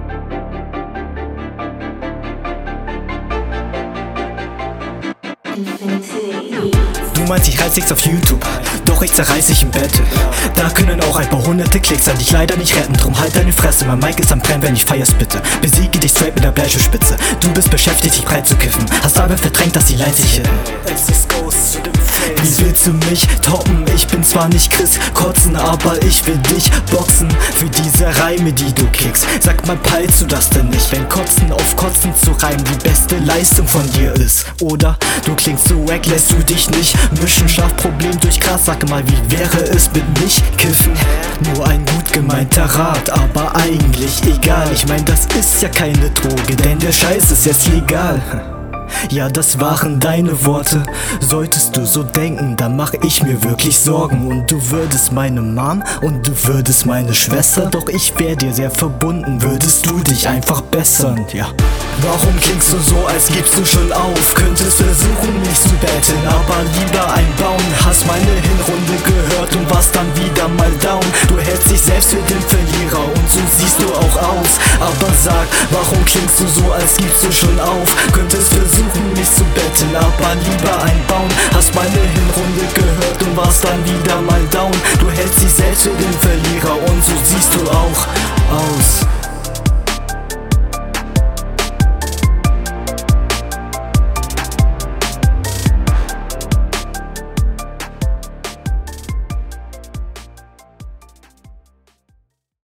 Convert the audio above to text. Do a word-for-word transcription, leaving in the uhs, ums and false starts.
Du meinst, ich reiß nichts auf YouTube, doch ich zerreiß dich im Bett. Da können auch ein paar hunderte Klicks an dich leider nicht retten. Drum halt deine Fresse, mein Mic ist am Brennen, wenn ich feierst bitte. Besiege dich straight mit der Bleischespitze. Du bist beschäftigt, dich breit zu kiffen, hast aber verdrängt, dass die Lines sich hitten. Wie willst du mich toppen? Ich bin zwar nicht Chris Kotzen, aber ich will dich boxen für diese Reime, die du kickst. Sag mal, peilst du das denn nicht, wenn Kotzen auf Kotzen zu reimen die beste Leistung von dir ist? Oder du klingst so wack, lässt du dich nicht mischen, Schlafproblem durch Gras. Sag mal, wie wäre es mit nicht kiffen? Nur ein gut gemeinter Rat, aber eigentlich egal. Ich mein, das ist ja keine Droge, denn der Scheiß ist jetzt legal. Ja, das waren deine Worte. Solltest du so denken, dann mach ich mir wirklich Sorgen. Und du würdest meine Mom und du würdest meine Schwester, doch ich wär dir sehr verbunden, würdest du dich einfach bessern, ja. Warum klingst du so, als gibst du schon auf? Könntest versuchen, mich zu betteln, aber lieber einbauen. Hast meine Hinrunde gehört und warst dann wieder mal down. Du hältst dich selbst für den Verlierer und so siehst du auch aus. Aber sag, warum klingst du so, als gibst du schon auf? Könntest versuchen, mich zu betteln, aber lieber einbauen. Hast meine Hinrunde gehört und warst dann wieder mal down. Du hältst dich selbst für den Verlierer und so siehst du auch aus.